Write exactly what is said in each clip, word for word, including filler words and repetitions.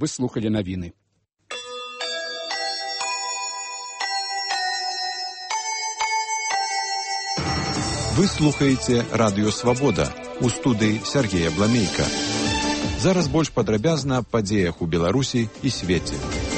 Вы слухали навіны. Вы слухаеце Радыё Свабода. У студыі Сергея Бламейка. Зараз больш падрабязна аб падзеях у Беларусі і свеце.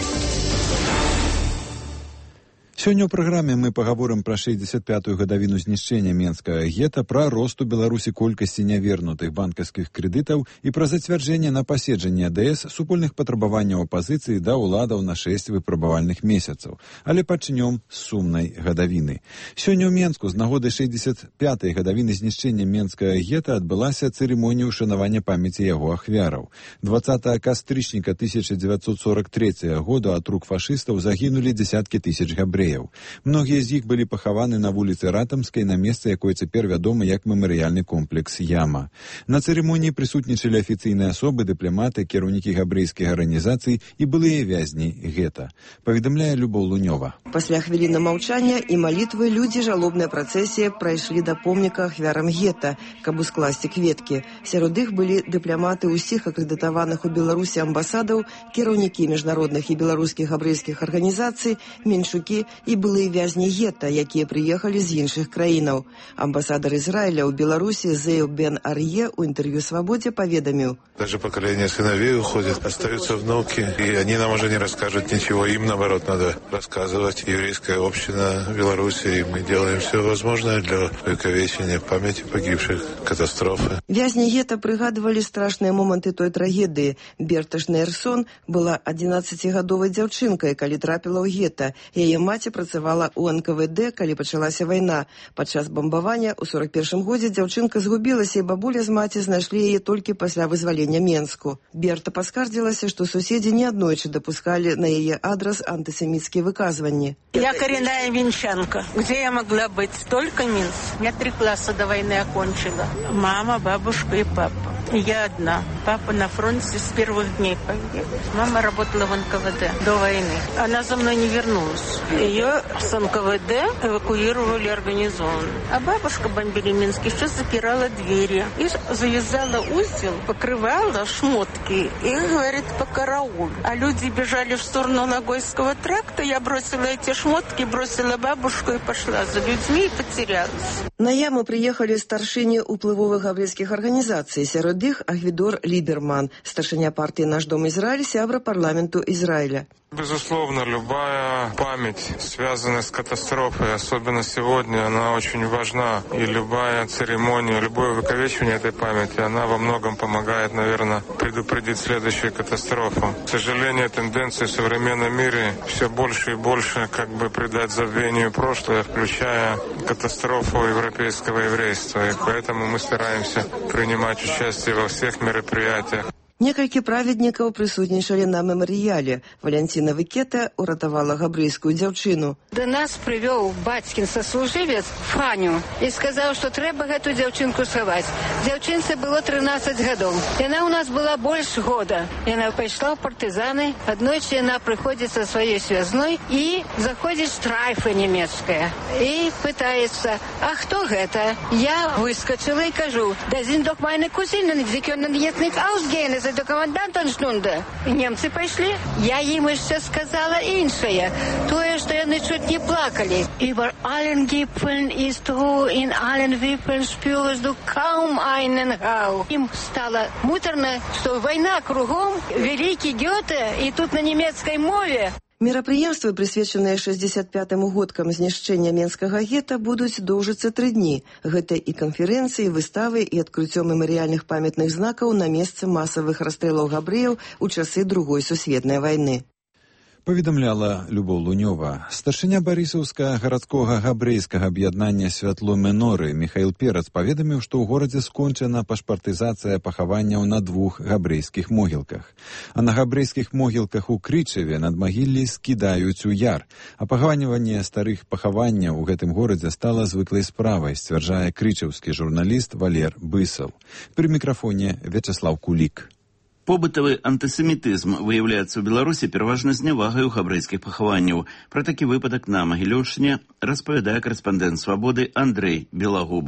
Сёння ў праграме мы пагаворым пра шэсцьдзесят пятую гадавіну знішчэння Менскага гета, пра рост у Беларусі колькасці нявернутых банкаўскіх крэдытаў і пра зацвярджэнне на паседжанні АДС супольных патрабаванняў апазіцыі да ўладаў на шэсць выпрабавальных месяцаў. Але пачнём з сумнай гадавіны. Сёння ў Менску з нагоды шэсцьдесят пятай гадавіны знішчэння Менскага гета адбылася цырымонія ўшанавання памяці яго ахвяраў. дваццатага кастрычніка тысяча дзевяцьсот сорок трэцяга году ад рук фашыстаў загінулі дзесяткі тысяч габрэяў. Многія з іх былі пахаваны на вуліцы Ратамскай, на месцы, якое цяпер вядома як мемарыяльны комплекс Яма. На цырымоніі прысутнічалі афіцыйныя асобы, дыпламаты, кіраўнікі габрэйскіх арганізацый і былыя вязні гета. Паведамляе Любоў Лунёва. Пасля хвіліны маўчання і малітвы людзі жалобнай працэсіі прайшлі да помніка ахвярам гета, каб ускласці кветкі. Сярод іх былі дыпламаты ўсіх акрэдытаваных у Беларусі амбасадаў, кіраўнікі міжнародных і беларускіх габрэйскіх арганізацый, меншукі і былыя вязні гета, якія прыехалі з іншых краінаў. Амбасадар Израиля ў Беларусі Зею Бен Арье ў интервью «Свободе» поведомил. Даже поколение сыновей уходит, остаются внуки, и они нам уже не расскажут ничего. Им, наоборот, надо рассказывать. Еврейская община в Беларуси, и мы делаем все возможное для увековечения памяти погибших катастрофы. Вязни гета прыгадывали страшные моменты той трагедии. Берта Шнейрсон была адзінаццацігадовай дзяўчынкай, калі трапіла ў гета. Яе маці працавала ў эн ка вэ дэ, калі пачалася вайна. Падчас бамбавання ў сорок першым годзе дзяўчынка згубілася, і бабуля з маці знайшлі яе толькі пасля вызвалення Менску. Берта паскардзілася, што суседзі неаднойчы дапускалі на яе адрас антысеміцкія выказванні. Я коренная минчанка. Где я могла быть? Только Минск. Я три класса до войны окончила. Мама, бабушка и папа. Я одна. Папа на фронте с первых дней погиб. Мама работала в эн ка вэ дэ до войны. Она за мной не вернулась. Ее с эн ка вэ дэ эвакуировали организованно. А бабушка бомбили Минск, еще запирала двери. И завязала узел, покрывала шмотки и говорит по караул. А люди бежали в сторону Ногойского тракта. Я бросила эти шмотки, бросила бабушку и пошла за людьми и потерялась. На Яму приехали старшыні уплывовых габрэйскіх арганізацый. Сярод іх Агвідор Ліберман, старшыня партии «Наш дом Израиль», сябра парламенту Израиля. Безусловно, любая память, связанная с катастрофой, особенно сегодня, она очень важна. И любая церемония, любое увековечивание этой памяти, она во многом помогает, наверное, предупредить следующую катастрофу. К сожалению, тенденции в современном мире все больше и больше как бы придать забвению прошлое, включая катастрофу европейского еврейства. И поэтому мы стараемся принимать участие во всех мероприятиях. Некалькі праведнікаў прысутнічалі на мемарыяле. Валянціна Вікета уратавала габрэйскую дзяўчыну. Да нас прывёў бацькін саслужывец Фаню і сказаў, што трэба гэту дзяўчынку схаваць. Дзяўчынцы было трынаццаць гадоў. Яна ў нас была больш года. Яна пайшла ў партызаны. Аднойчы яна прыходзіць са сваёй связной і заходзіць штрайфа нямецкая. І пытаецца, а хто гэта? Я выскачыла і кажу, да sind doch meine Cousinen, sie können jetzt nicht ausgehen. До комендантансtunde. І немцы пайшлі. Я ім яшчэ сказала іншае. Тое, што яны чуць не плакалі. Über allen Gipfeln ist Ruhe, in allen Wipfeln spürst du kaum einen Hauch. Ім стала муторна, што вайна кругом, вялікі Гёте, і тут на нямецкай мове. Мерапрыемствы, прысвечаныя шэсцьдесят пятым годкам знішчэння Менскага гета, будуць доўжыцца тры дні. Гэта і канферэнцыі, выставы і адкрыццё мемарыяльных памятных знакаў на месцы масавых расстрэлаў габрэяў у часы Другой сусветнай вайны. Паведамляла Любоў Лунёва. Старшыня Барысаўскага гарадскога габрэйскага аб'яднання «Святло Меноры» Міхаіл Перац паведаміў, што ў горадзе скончана пашпартызацыя пахаванняў на двух габрэйскіх могілках. А на габрэйскіх могілках у Крычаве надмагіллі скідаюць у яр. А пахаванне старых пахаванняў у гэтым горадзе стала звыклай справай, сцвярджае крычаўскі журналіст Валер Бысаў. Пры мікрафоне Вячаслаў Кулік. Побытавы антысемітызм выяўляецца ў Беларусі пераважна з нявагай у габрэйскіх пахаванняў. Пра такі выпадак на Магілёўшчыне распавядае карэспандэнт «Свабоды» Андрэй Белагубаў.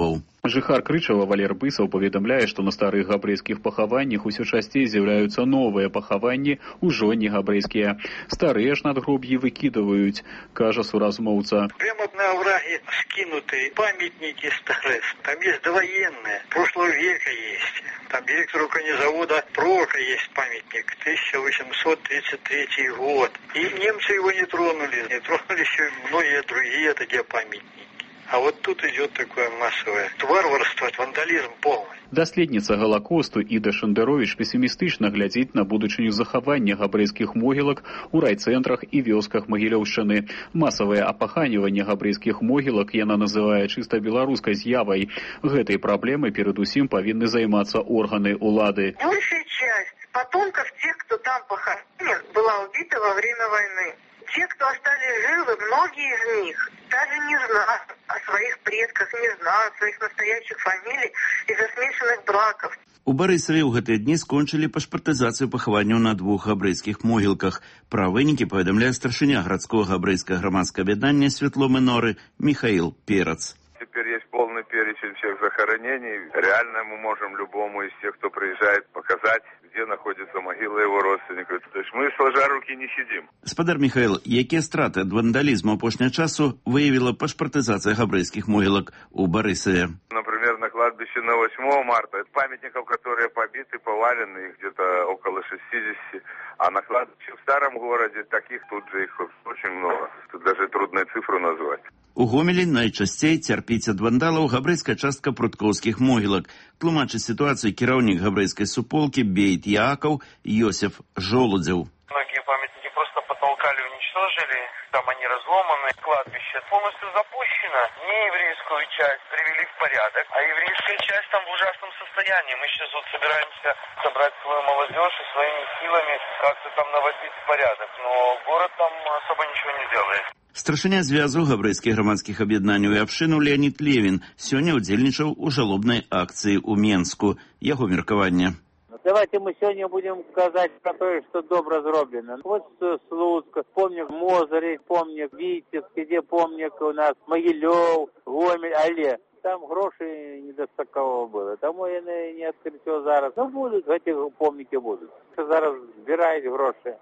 Жыхар Крычава Валер Бысаў паведамляе, што на старых габрэйскіх пахаваннях усё часцей з'яўляюцца новыя пахаванні, ужо не габрэйскія. Старыя ж надгроб'і выкідваюць, кажа суразмоўца. Прямо на овраге скинутые памятники старые. Там есть довоенные, прошлого века есть. Там директору конезавода Прока есть памятник, тысяча восемьсот тридцать третий год. И немцы его не тронули, не тронули еще многие другие такие памятники. А вот тут идет такое массовое варварство, вандализм полный. Даследніца Галакосту Іда Шандаровіч песімістычна глядзіць на будучыню захавання габрэйскіх могілак у райцэнтрах і вёсках Магілёўшчыны. Масавае апаханіванне габрэйскіх могілак яна называе чыста беларускай з'явай. Гэтай праблемай перадусім павінны займацца органы ўлады. Большая часть потомков тех, кто там похоронен, была убита во время войны. Те, кто остались живы, многие из них даже не знают о своих предках, не знают своих настоящих фамилий из-за смешанных браков. У Барысаве ў гэтыя дні скончылі пашпартызацыю пахаванняў на двух габрэйскіх могілках. Пра вынікі паведамляе старшыня гарадского габрэйскага грамадскага аб'яднання «Святло Миноры» Михаил Перец. Теперь есть полный перечень всех захоронений. Реально мы можем любому из тех, кто приезжает, показать, где находится могила его родственников. То есть мы сложа руки не сидим. Спадар Михаил, якія страты ад вандалізму апошняга часу выявила пашпартызацыя габрэйскіх могілак у Барысаве? Например, на кладбище на восьмое марта памятников, которые побиты, повалены, их где-то около шестидесяти. А на кладбище в старом городе таких тут же их очень много. Тут даже трудно цифру назвать. У Гомелі найчасцей цярпіць ад вандалаў габрэйская частка пруткоўскіх могілак. Тлумачыць сітуацыю кіраўнік габрэйскай суполкі Бейт Яакаў Йосиф Жолудзеў. Многие памятники просто потолкали, уничтожили, там они разломаны, кладбище полностью запущено. Нееврейскую часть привели в порядок, а еврейская часть там в ужасном состоянии. Мы сейчас вот собираемся собрать свою молодежь и своими силами как-то там наводить порядок, но город там особо ничего не делает. Старшыня звязу габрэйскіх грамадскіх аб'яднанняў і абшчынаў Леонид Левин сёння удзельнічаў у жалобнай акцыі ў Менску. Яго меркаванне. Давайте мы сегодня будем сказать про то, что добро зроблено. Вот Слуцк, помнік Мозырі, помнік Витебск, где помнік у нас Могилев, Гомель, але там грошей недостаково было. Тому я не відкрито зараз. Ну будуть, эти помніки будуть. Зараз збирають гроші.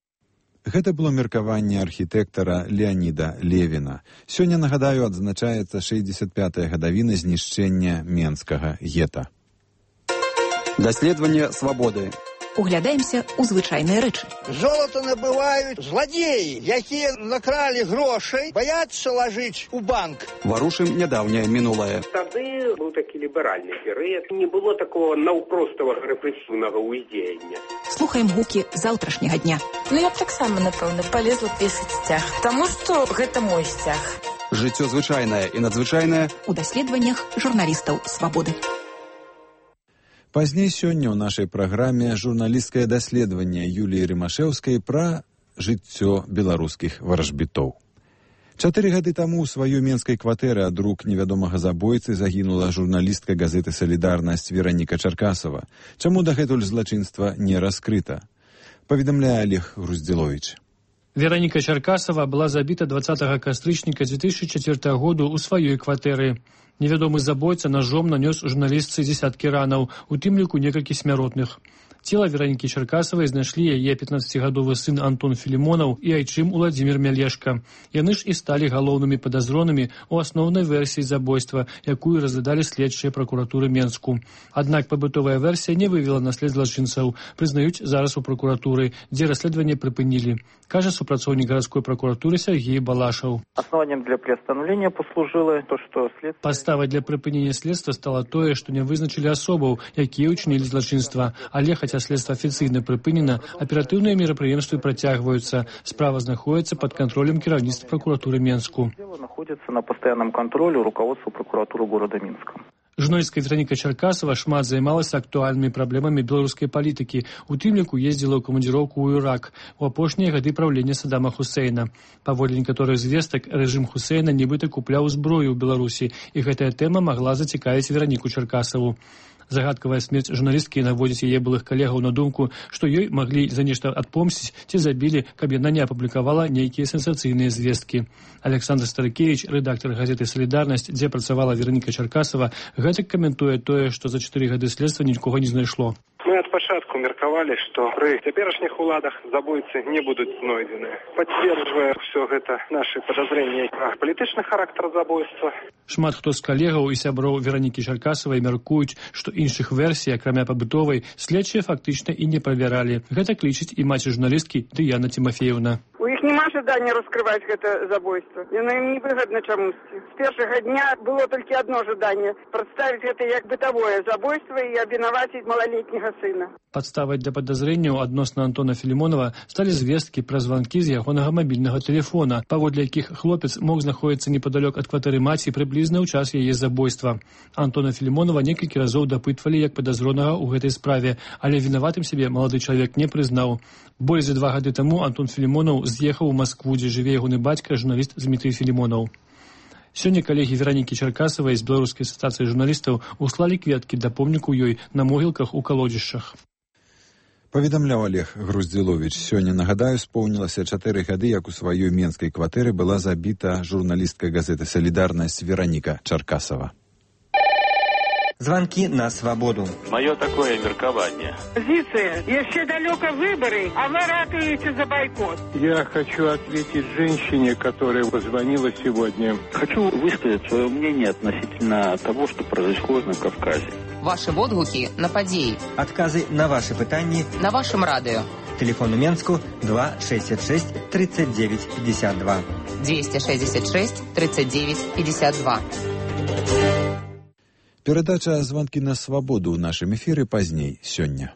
Гэта было меркаванне архітэктара Леоніда Левіна. Сёння, нагадаю, адзначаецца шэсцьдзесят пятая гадавіна знішчэння Менскага гета. Даследаванне свабоды. Углядаемся ў звычайныя рэчы. Золото набываюць зладзеі, якія накралі грошай, баяцца лажыць у банк. Варушым нядаўняе мінулае. Тады быў такі ліберальны перыяд, не было такого наўпроставага рэпрэсіўнага ўздзеяння. Слухаем гукі заўтрашняга дня. Ну я б таксама, напэўна, палезла песаць сцяг, таму што гэта мой сцяг. Жыццё звычайнае і надзвычайнае у даследаваннях журналістаў свабоды. Пазней сёння ў нашай праграме журналісцкае даследаванне Юліі Рымашэўскай пра жыццё беларускіх варажбітоў. Чатыры гады таму ў сваёй менскай кватэры ад рук невядомага забойцы загінула журналістка газеты «Салідарнасць» Вераніка Чаркасава. Чаму дагэтуль злачынства не раскрыта? Паведамляе Олег Груздзіловіч. Вераніка Чаркасава была забіта двадцатага кастрычніка две тысячи четвёртага году ў сваёй кватэры. Невядомы забойца ножом нанёс журналістцы дзесяткі ранаў, у тым ліку некалькі смяротных. Цела Веранікі Чаркасавай знайшлі яе пятнаццацігадовы сын Антон Філімонаў і айчым Уладзімір Мялешка. Яны ж і сталі галоўнымі падазронымі ў асноўнай версіі забойства, якую разглядалі следчыя пракуратуры Менску. Аднак пабытовая версія не вывела на след злачынцаў, прызнаюць зараз у пракуратуры, дзе расследаванне прыпынілі, кажа супрацоўнік гарадской пракуратуры Сергей Балашаў. Основанием для приостановления послужило то, что следствие... Падставай для прыпынення следства стало тое, што не вызначылі асобаў, якія ўчынілі злачынства, але хаця следства афіцыйна прыпынена, аператыўныя мерапрыемствы працягваюцца. Справа знаходіцца пад кантролем кіраўніцтва пракуратуры Менску. Дело находится на постоянном контроле руководства прокуратуры города Минска. Журналістка Вераніка Чаркасава шмат займалася актуальнымі праблемамі беларускай палітыкі. У тым ліку ездзіла ў камандзіроўку ў Ірак у апошнія гады праўлення Саддама Хусейна. Паводле некаторых звестак, рэжым Хусейна нібыта купляў зброю ў Беларусі, і гэтая тэма магла зацікавіць Вераніку Чаркасаву. Загадкавая смерць журналісткі наводзіць яе былых калегаў на думку, што ёй маглі за нешта адпомсціць ці забілі, каб яна не апублікавала нейкія сенсацыйныя звесткі. Александр Старыкевич, рэдактар газеты «Салідарнасць», дзе працавала Вераніка Чаркасава, гэтак каментуе тое, што за чатыры гады следства нікога не знайшло. Мы ад пачатку меркавалі, што пры цяперашніх уладах забойцы не будуць знойдзены. Пацверджвае ўсё гэта нашы падазрэнні пра палітычны характар забойства. Шмат хто з калегаў і сяброў Веранікі Чаркасавай мяркуюць, што іншых версій, акрамя пабытовай, следчыя фактычна і не правяралі. Гэта клічыць і маці журналісткі Дыяна Тимофеевна. У іх няма жадання раскрываць гэта забойство. Яно ім невыгадна чамусьці. З першага дня было толькі адно жаданне – прадставіць гэта як бытавое забойство і абвінаваціць малалетняга сына. Падставай для падазрэнняў адносна Антона Філімонава сталі звесткі пра званкі з ягонага мабільнага тэлефона, паводле якіх хлопец мог знаходзіцца непадалёк ад кватэры маці прыблізна ў час яе забойства. Антона Філімонава некалькі разоў дапытвалі як падазронага ў гэтай справе, але вінаватым сябе малады чалавек не прызнаў. Болей за два гады таму Антон Філімонаў з'ехаў у Маскву, дзе жыве ягоны бацька, журналіст Дмітрый Філімонаў. Сёння калегі Веранікі Чаркасавай з Беларускай асацыяцыі журналістаў услалі кветкі да помніку ёй на могілках у калодзішчах. Паведамляў Олег Груздзіловіч. Сёння, нагадаю, споўнілася чатыры гады, як у сваёй менскай кватэры была забіта журналістка газеты «Солидарность» Вераніка Чаркасава. Звонки на свободу. Мое такое меркование. Позиция. Еще далеко выборы, а вы ратуете за бойкот. Я хочу ответить женщине, которая позвонила сегодня. Хочу высказать свое мнение относительно того, что происходит на Кавказе. Ваши водгуки на подеи. Отказы на ваши пытания. На вашем радио. Телефон у Менску два шестьдесят шесть тридцать девять пятьдесят два. двести шестьдесят шесть тридцать девять пятьдесят два. Перадача «Звонки на свободу» ў нашым эфіры пазней сёння.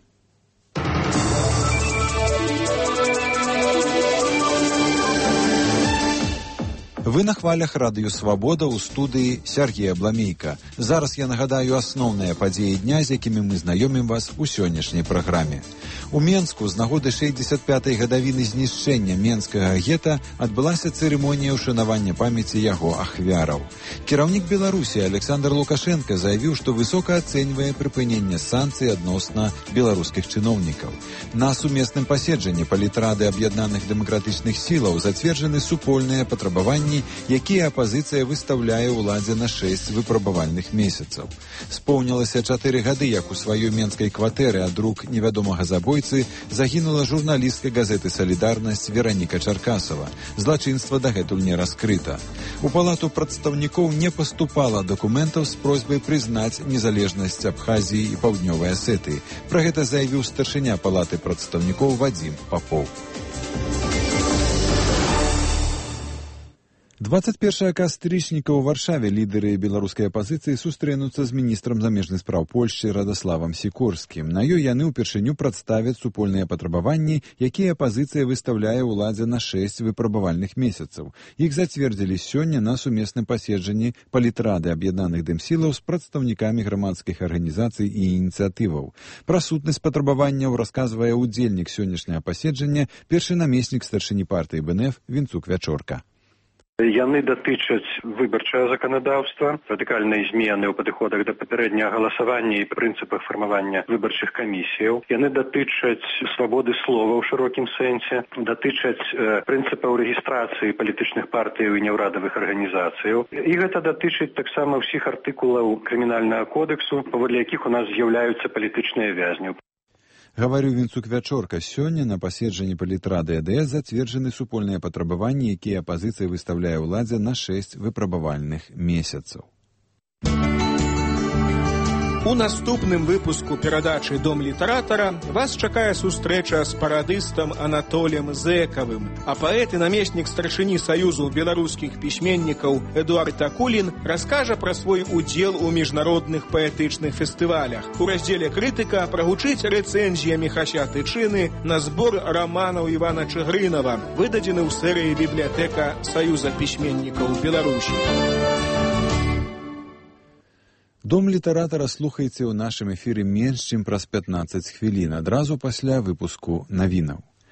Вы на хвалях радыё «Свабода» ў студыі Сергея Бламейка. Зараз я нагадаю асноўныя падзеі дня, з якімі мы знаёмім вас у сённяшняй праграме. У Менску з нагоды шэсцьдзесят пятай гадавіны знішчэння менскага гета адбылася цырымонія ўшанавання памяці яго ахвяраў. Кіраўнік Беларусі Александр Лукашенко заявіў, што высока ацэньвае прыпыненне санкцый адносна беларускіх чыноўнікаў. На сумесным паседжанні палітрады аб'яднаных дэмакратычных сілаў зацверджаны супольныя патрабаванні, якія апазіцыя выстаўляе ўладзе на шэсць выпрабавальных месяцаў. Споўнілася чатыры гады, як у сваёй менскай кватэры ад рук невядомага забойцы загінула журналістка газеты «Солидарность» Вераніка Чаркасава. Злачынства дагэтуль не раскрыта. У палату прадстаўнікоў не паступала дакументаў з просьбай прызнаць незалежнасць Абхазіі і Паўднёвай Асетыі. Пра гэта заявіў старшыня палаты прадстаўнікоў Вадзім Папоў. двадцать першага кастрычніка ў Варшаве лідары беларускай апазіцыі сустрэнуцца з міністрам замежных спраў Польшчы Радаславам Сікорскім. На ёй яны ўпершыню прадставяць супольныя патрабаванні, якія апазіцыя выстаўляе ўладзе на шэсць выпрабавальных месяцаў. Іх зацвердзілі сёння на сумесным паседжанні палітрады аб'яднаных дэмсілаў з прадстаўнікамі грамадскіх арганізацый і ініцыятываў. Пра сутнасць патрабаванняў расказвае ўдзельнік сённяшняга паседжання, першы намеснік старшыні партыі Бэ Эн Эф Вінцук Вячорка. Яны датычаць выбарчае заканадаўства, радыкальныя змены ў падыходах да папярэдняга галасавання і прынцыпах фармавання выбарчых камісіяў. Яны датычаць свабоды слова ў шырокім сэнсе, датычаць э, прынцыпаў рэгістрацыі палітычных партыяў і няўрадавых арганізацыяў. І гэта датычыць таксама ўсіх артыкулаў крымінальнага кодексу, паводле якіх у нас з'яўляюцца палітычныя вязні. Гаварыў Вінцук Вячорка. Сёння на паседжанні палітрады Э Дэ Эс зацверджаны супольныя патрабаванні, якія апазіцыя выстаўляе ўладзе на шэсць выпрабавальных месяцаў. У наступным выпуску перадачы «Дом літаратара» вас чакае сустрэча з парадыстам Анатоліем Зэкавым, а паэт і намеснік старшыні Саюзу беларускіх пісьменнікаў Эдуард Акулін раскажа пра свой удзел у міжнародных паэтычных фестывалях. У раздзеле «Крытыка» прагучыць рэцэнзія Міхася Тычыны на збор раманаў Івана Чыгрынава, выдадзены ў серыі «Бібліятэка Саюза пісьменнікаў Беларусі». Дом літаратара слухайце ў нашым эфіры менш чым праз пятнаццаць хвілін, адразу пасля выпуску навінаў.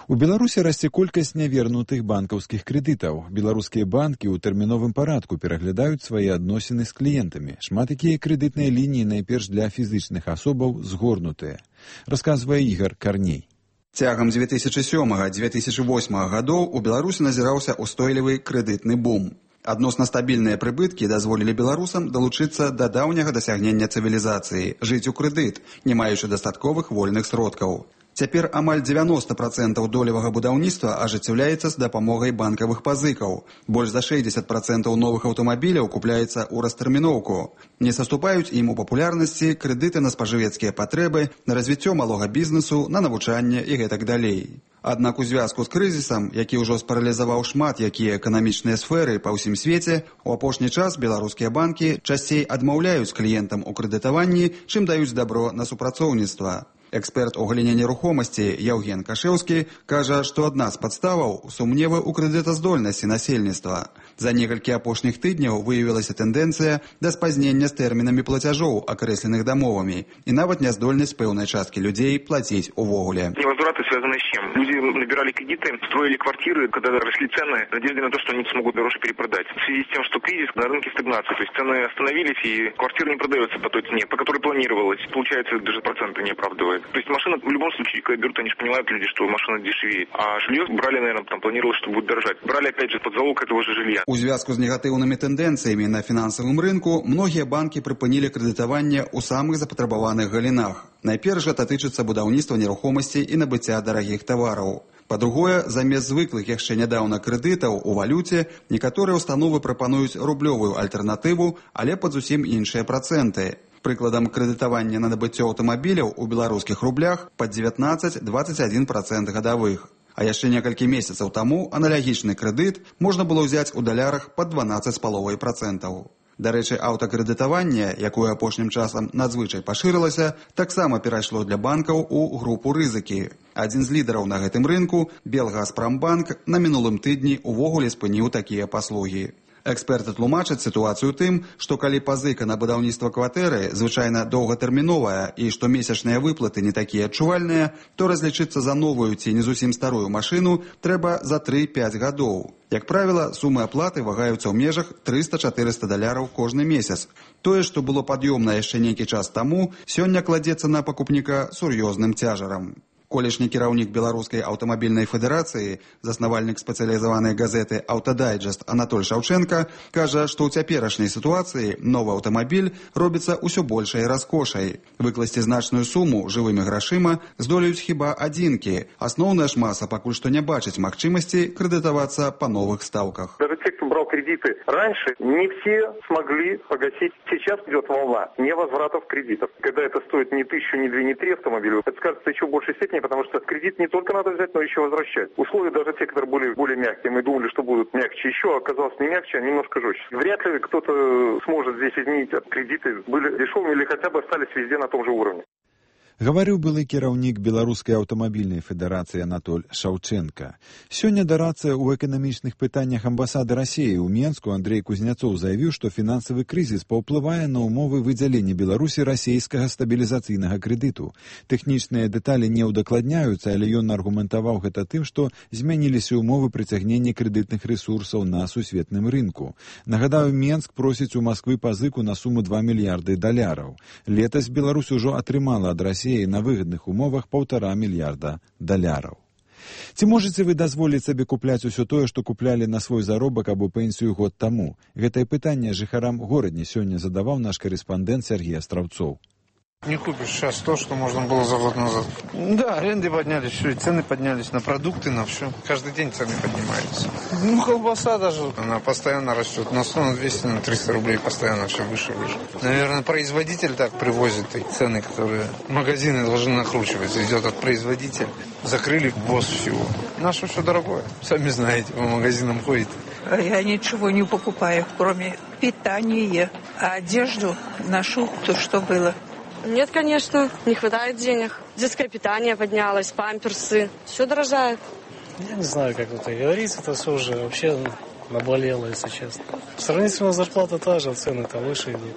У Беларусі расце колькасць нявернутых банкаўскіх крэдытаў. Беларускія банкі ў тэрміновым парадку пераглядаюць свае адносіны з кліентамі. Шмат якія крэдытныя лініі найперш для фізычных асобаў згорнутыя. Расказвае Ігор Карней. Цягам дзве тысячы сёмага - дзве тысячы восьмага гадоў у Беларусі назіраўся устойлівы крэдытны бум. Адносна стабільныя прыбыткі дазволілі беларусам далучыцца да даўняга дасягнення цывілізацыі, жыць у крэдыт, не маючы дастатковых вольных сродкаў. Цяпер амаль дзевяноста працэнтаў долевага будаўніцтва ажыццяўляецца з дапамогай банкавых пазыкаў. Больш за шэсцьдзесят працэнтаў новых аўтамабіляў купляецца ў растэрміноўку. Не саступаюць ім у папулярнасці крэдыты на спажывецкія патрэбы, на развіццё малога бізнесу, на навучанне і гэтак далей. Аднак у звязку з крызісам, які ўжо спаралізаваў шмат якія эканамічныя сферы па ўсім свеце, у апошні час беларускія банкі часцей адмаўляюць кліентам у крэдытаванні, чым даюць дабро на супрацоўніцтва. Эксперт у галіне нерухомасці Яўген Кашэўскі кажа, што адна з падставаў сумневы ў крэдытаздольнасці насельніцтва. За некалькі апошніх тыдняў выявілася тэндэнцыя да спазнення з тэрмінамі плацяжоў, акрэсленых дамовамі, і нават няздольнасць пэўнай часткі людзей плаціць увогуле. Невозвраты связаны с чем? Люди набирали кредиты, строили квартиры, когда росли цены, надежды на то, что они смогут дороже перепродать. В связи с тем, что кризис, на рынке стагнация, то есть цены остановились и квартира не продается по той цене, по которой планировалось. Получается, даже проценты не оправдывает. То есть машина в любом случае, когда берут, они же понимают люди, что машина дешевеет. А жилье брали, наверное, там планировалось, что будет дорожать. Брали, опять же, под залог этого же жилья. У звязку з негатыўнымі тэндэнцыямі на фінансавым рынку многія банкі прыпынілі крэдытаванне ў самых запатрабаваных галінах. Найперш гэта тычыцца будаўніцтва нерухомасці і набыцця дарагіх тавараў. Па-другое, замест звыклых яшчэ нядаўна крэдытаў у валюце, некаторыя установы прапануюць рублёвую альтэрнатыву, але пад зусім іншыя працэнты. Прыкладам крэдытавання на набыццё аўтамабіляў у беларускіх рублях пад дзевятнаццаць - дваццаць адзін працэнт гадавых. А яшчэ некалькі месяцаў таму аналагічны крэдыт можна было ўзяць у далярах пад дванаццаць з паловай працэнтаў. Дарэчы, аўтакрэдытаванне, якое апошнім часам надзвычай пашырылася, таксама перайшло для банкаў у групу рызыкі. Адзін з лідараў на гэтым рынку, Белгазпрамбанк, на мінулым тыдні увогуле спыніў такія паслугі. Эксперты тлумачаць сітуацыю тым, што калі пазыка на будаўніцтва кватэры звычайна доўгатэрміновая і што месячныя выплаты не такія адчувальныя, то разлічыцца за новую ці не зусім старую машыну трэба за тры-пяць гадоў. Як правіла, сумы аплаты вагаюцца ў межах трыста-чатырыста даляраў кожны месяц. Тое, што было пад'ёмна яшчэ нейкі час таму, сёння кладзецца на пакупніка сур'ёзным цяжарам. Колішні кіраўнік Беларускай аўтамабільнай федэрацыі, заснавальнік спецыялізаванай газеты «Аўтадайджэст» Анатоль Шаўчэнка, кажа, што ў цяперашняй сітуацыі новы аўтамабіль робіцца ўсё большай раскошай. Выкласці значную суму жывымі грашыма здолеюць хіба адзінкі. Асноўная ж маса пакуль што не бачыць магчымасці крэдытавацца па новых стаўках. Даже те, кто брал кредиты раньше, не все смогли погасить. Сейчас идет волна невозвратов кредитов. Когда это стоит не тысячу, не две, не три автомобиля, это скажется еще в большей степени, потому что кредит не только надо взять, но еще возвращать. Условия даже те, которые были более мягкие, мы думали, что будут мягче еще, оказалось не мягче, а немножко жестче. Вряд ли кто-то сможет здесь изменить кредиты, были дешевыми или хотя бы остались везде на том же уровне. Гаварыў былы кіраўнік Беларускай аўтамабільнай федэрацыі Анатоль Шаўчэнка. Сёння дарацца ў эканамічных пытаннях амбасады Расіі ў Менску Андрэй Кузняцоў заявіў, што фінансавы крызіс паўплывае на ўмовы выдзялення Беларусі расійскага стабілізацыйнага крэдыту. Тэхнічныя дэталі не ўдакладняюцца, але ён аргументаваў гэта тым, што змяніліся ўмовы прыцягнення крэдытных рэсурсаў на сусветным рынку. Нагадаю, Менск просіць у Масквы пазыку на суму два мільярды даляраў. Летась Беларусь ужо атрымала ад Расіі на выгадных умовах паўтара мільярда даляраў. Ці можаце вы дазволіць сабе купляць усё тое, што куплялі на свой заробак або пенсію год таму? Гэтае пытанне жыхарам горадні сёння задаваў наш корэспандэнт Сергей Астраўцоў. Не купишь сейчас то, что можно было за год назад. Да, аренды поднялись, все, и цены поднялись на продукты, на все. Каждый день цены поднимаются. Ну, колбаса даже, она постоянно растет. На сто, на двести, на триста рублей постоянно все выше и выше. Наверное, производитель так привозит и цены, которые магазины должны накручивать. Идет от производителя. Закрыли ввоз всего. Наше все дорогое. Сами знаете, по магазинам ходите. Я ничего не покупаю, кроме питания. А одежду ношу то, что было. Нет, конечно, не хватает денег. Детское питание поднялось, памперсы. Все дорожает. Я не знаю, как это говорится, это все уже вообще наболело, если честно. Сравнительно зарплата та же, цены-то выше идут.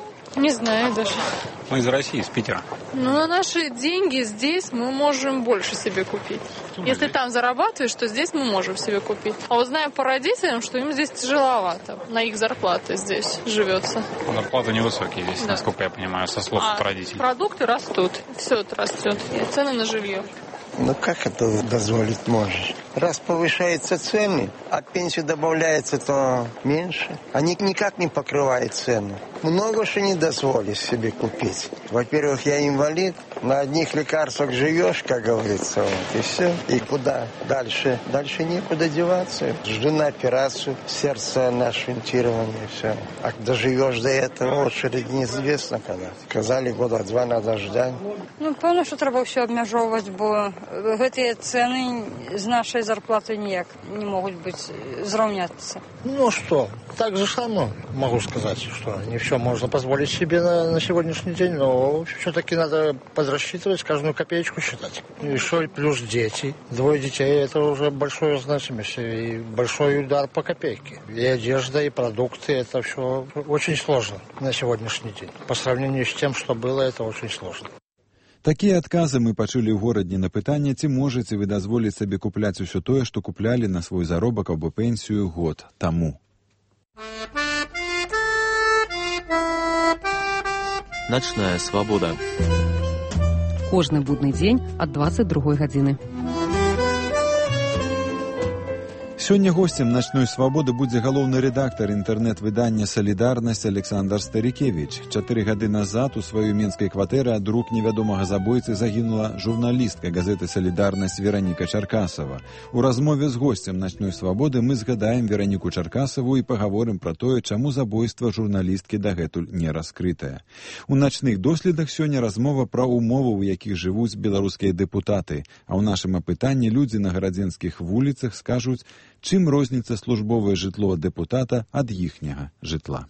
Не знаю даже. Мы из России, из Питера. Ну, на наши деньги здесь мы можем больше себе купить. Если там зарабатываешь, то здесь мы можем себе купить. А вот знаем по родителям, что им здесь тяжеловато. На их зарплаты здесь живется. Зарплаты невысокие здесь, да. Насколько я понимаю, со слов а родителей. Продукты растут, все это растет. И цены на жилье. Ну как это дозволить можешь? Раз повышаются цены, а пенсию добавляется, то меньше. Они никак не покрывают цену. Много что не дозволишь себе купить. Во-первых, я инвалид, на одних лекарствах живешь, как говорится, вот, и все. И куда дальше? Дальше некуда деваться. Жду на операцию, сердце на шунтирование, все. А доживешь до этого, очередь неизвестно когда. Сказали, года два надо ждать. Ну, певно, що треба все обмежовувати, бо ці ціни з нашої зарплаты никак не могут быть сравняться. Ну что, так же само могу сказать, что не все можно позволить себе на, на сегодняшний день, но все-таки надо подрасчитывать, каждую копеечку считать. И что, плюс дети. Двое детей – это уже большое значимость и большой удар по копейке. И одежда, и продукты – это все очень сложно на сегодняшний день. По сравнению с тем, что было, это очень сложно. Такія адказы мы пачулі ў горадні на пытанне, ці можаце вы дазволіць сабе купляць усё тое, што куплялі на свой заробак або пенсію год таму. Начная свабода. Кожны будны дзень ад дваццаць другой гадзіны. Сёння госцем «Начной свабоды» будзе галоўны рэдактар інтэрнэт-выдання «Салідарнасць» Александр Старікевіч. Чатыры гады назад у сваёй менскай кватэры ад рук невядомага забойцы загінула журналістка газеты «Салідарнасць» Вераніка Чаркасава. У размове з госцем «Начной свабоды» мы згадаем Вераніку Чаркасаву і пагаворым пра тое, чаму забойства журналісткі дагэтуль не раскрытае. У начных доследах сёння размова пра умовы, у якіх жывуць беларускія дэпутаты, а ў нашым апытанні людзі на гарадзенскіх вуліцах скажуць, чым розніцца службовае жытло дэпутата ад іхняга жытла.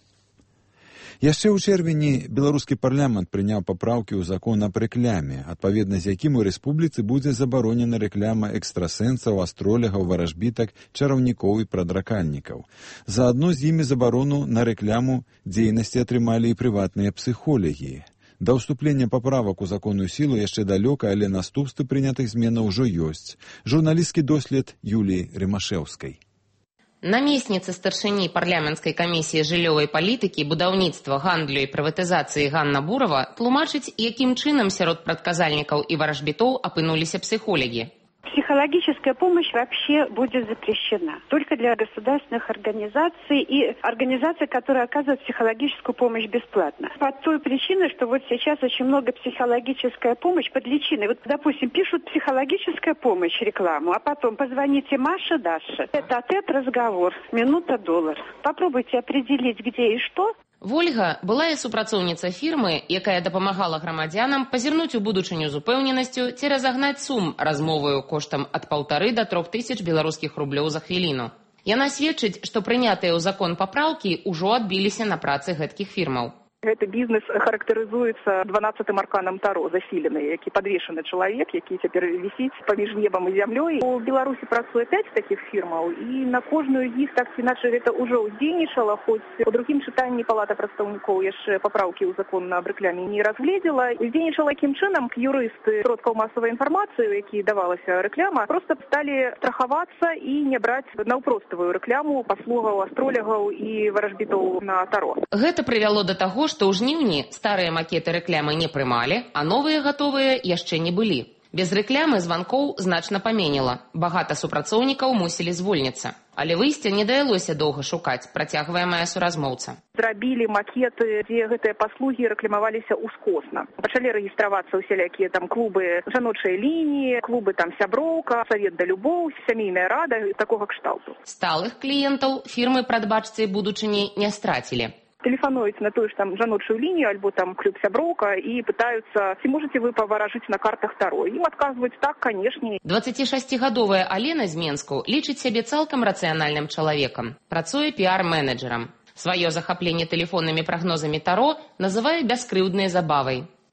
Яшчэ ў чэрвені беларускі парламент прыняў папраўкі ў закон аб рэкляме, адпаведна з якім у рэспубліцы будзе забаронена рэкляма экстрасэнсаў, астролягаў, варажбітак, чараўнікоў і прадракальнікаў. Заадно з імі забарону на рэкляму дзейнасці атрымалі і прыватныя псіхолагі. Да ўступлення паправак у законную сілу яшчэ далёка, але наступствы прынятых зменаў ужо ёсць. Журналістскі дослед Юліі Рымашэўскай. Намесніца старшыні парламенцкай камісіі жыллёвай палітыкі, будаўніцтва, гандлю і прыватызацыі Ганна Бурава тлумачыць, якім чынам сярод прадказальнікаў і варажбітоў апынуліся псіхолагі. Психологическая помощь вообще будет запрещена. Только для государственных организаций и организаций, которые оказывают психологическую помощь бесплатно. По той причине, что вот сейчас очень много психологическая помощь под личиной. Вот, допустим, пишут психологическая помощь рекламу, а потом позвоните Маше, Даше. Это тет разговор, минута доллар. Попробуйте определить, где и что. Вольга была і супрацоўніца фірмы, якая дапамагала грамадзянам пазірнуць у будучыню з упэўненасцю ці разагнаць сум размоваю коштам ад паўтары да трох тысяч беларускіх рублёў за хвіліну. Яна сведчыць, што прынятыя ў закон папраўкі ўжо адбіліся на працы гэткіх фірмаў. Гэты бізнес характарызуецца дванаццатым арканам Таро, засілены, які падвешаны чалавек, які цяпер вісіць паміж небам і зямлёй. У Беларусі працуе пяць такіх фірмаў, і на кожную з іх так ці іначай гэта ўжо ўздзейнічала, хоць у другім чытанні Палата прадстаўнікоў яшчэ папраўкі ў закон аб рэкляме не разгледзела. Уздзейнічала якім чынам юрысты сродкаў масавай інфармацыі, у якія давалася рэкляма, проста сталі страхавацца і не браць наўпроставую рэкляму паслугаў астролягаў і варажбітоў на Таро. Гэта прывяло да таго, што ў жніўні старыя макеты рэклямы не прымалі, а новыя гатовыя яшчэ не былі. Без рэклямы званкоў значна паменела. Багата супрацоўнікаў мусілі звольніцца. Але выйсця не давялося доўга шукаць, працягвае мая суразмоўца. Зрабілі макеты, дзе гэтыя паслугі рэкламаваліся ўскосна. Пачалі рэгістравацца ўсялякія там клубы жаночай лініі, клубы там сяброўка, савет да любоў, сямейная рада, такога кшталту. Сталых кліентаў фірмы прадбачцы будучыні не страцілі. Телефонуюць на тую ж там жаночую лінію, альбо там клуб сяброўка і пытаюцца, ці можете вы паваражыць на картах Таро. Ім адказваюць так, канешне. дваццацішасцігадовая Алена з Менску лічыць сябе цалкам рацыянальным чалавекам. Працуе піар-менеджерам. Сваё захапленне тэлефоннымі прагнозамі Таро называе бяскрыўднай забавай.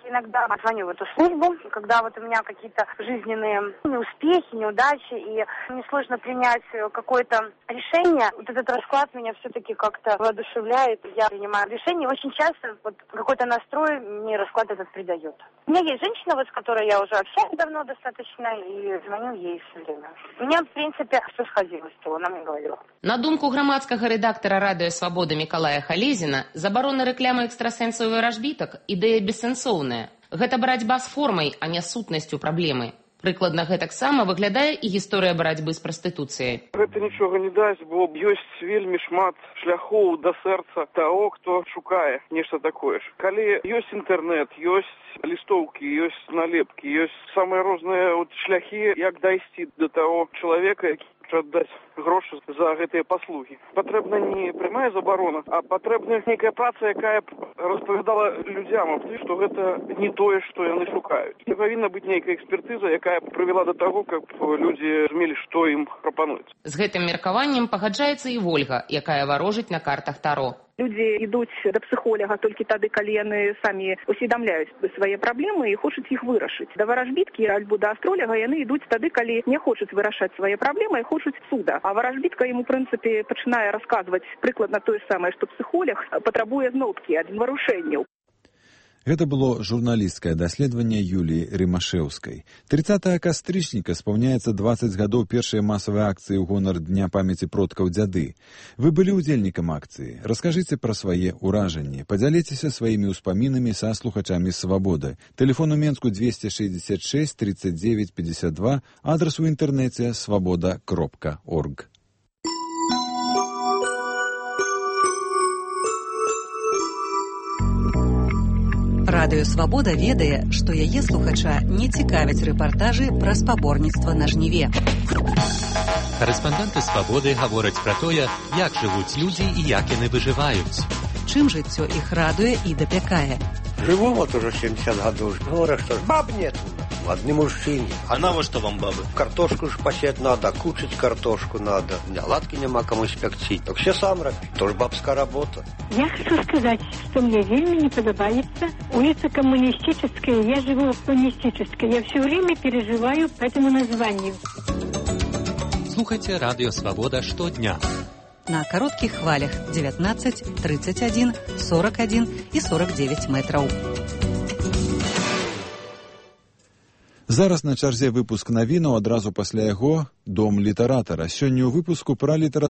иногда звоню в эту службу, когда вот у меня какие-то жизненные неуспехи, неудачи, и мне сложно принять какое-то решение. Вот этот расклад меня все-таки как-то воодушевляет. Я принимаю решение. Очень часто вот какой-то настрой мне расклад этот придает. У меня есть женщина, вот с которой я уже общаюсь давно достаточно, и звоню ей все время. У меня, в принципе, все сходилось, что она мне говорила. На думку грамадскага рэдактара радыё Свабода Мікалая Халезіна, забарона рэкламы экстрасэнсаў і варажбітак ідэя бессэнсоўная. Гэта барацьба з формай, а не сутнасцю праблемы. Прыкладна гэтаксама выглядае і гісторыя барацьбы з прастытуцыяй. Гэта нічога не дасць, бо ёсць вельмі шмат шляхоў да сэрца таго, хто шукае нешта такое ж. Калі ёсць інтэрнэт, ёсць лістоўкі, ёсць налепкі, ёсць самыя розныя от шляхі, як дайсці да таго чалавека, які хоча аддаць грошы за гэтыя паслугі. Патрэбна не прямая забарона, а патрэбна нейкая праца, якая б распавядала людзям, што гэта не тое, што яны шукаюць. І павінна быць нейкая экспертыза, якая б прывяла да таго, каб людзі зразумелі, што ім прапануюць. З гэтым меркаваннем пагаджаецца і Вольга, якая варожыць на картах Таро. Людзі ідуць да псіхолага толькі тады, калі яны самі усведамляюць свае праблемы і хочуць іх вырашыць. Да варажбіткі альбо да астроляга яны ідуць тады, калі не хочуць вырашаць свае праблемы і хочуць цуда. А варажбітка ім, у прынцыпе, пачынае расказваць прыкладна тое самае, што псіхолог патрабуе зноўкі ад варушэнняў. Гэта было журналісцкае даследаванне Юліі Рымашэўскай. трыццатага кастрычніка спаўняецца дваццаць гадоў першай масавай акцыі ў гонар Дня памяці продкаў дзяды. Вы былі ўдзельнікам акцыі. Раскажыце пра свае ўражанні. Падзяліцеся сваімі ўспамінамі са слухачамі Свабоды. Тэлефон у Менску двести шестьдесят шесть тридцать девять пятьдесят два, адрес у інтэрнэце свабода кропка орг. Радыё Свабода ведае, што яе слухача не цікавяць рэпартажы пра спаборніцтва на жніве. Карэспандэнты Свабоды гавораць пра тое, як жывуць людзі і як яны выжываюць. Чым жыццё іх радуе і дапякае. Живу вот уже семьдесят годов. Говорят, что баб нет. Одни мужчины. А навошта вам бабы? Картошку ж посеять надо, кушать картошку надо. Оладки нема кому спекти. Так все сам робить. Тоже бабская работа. Я хочу сказать, что мне вельми не подобается улица Коммунистическая. Я живу в Коммунистической. Я все время переживаю по этому названию. Слухайте Радио Свобода штодня. На коротких хвалях девятнадцать, тридцать один, сорок один и сорок девять метров. Зараз на чарзе выпуск навінаў, адразу пасля яго дом літаратара. Сёння ў выпуску пра літаратуру.